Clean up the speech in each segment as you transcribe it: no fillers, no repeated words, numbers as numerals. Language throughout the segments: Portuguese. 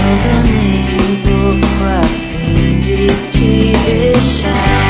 ando nem um pouco a fim de te deixar.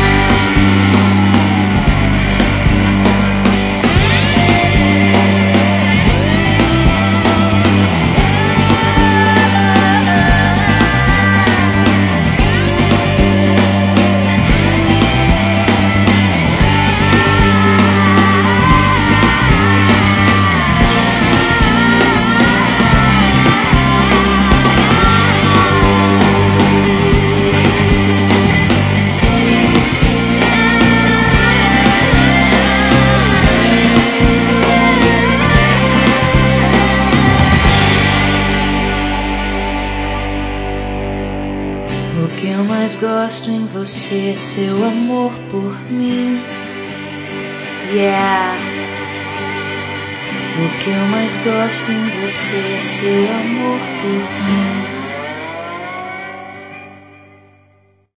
O que eu mais gosto em você é seu amor por mim. Yeah. O que eu mais gosto em você é seu amor por mim.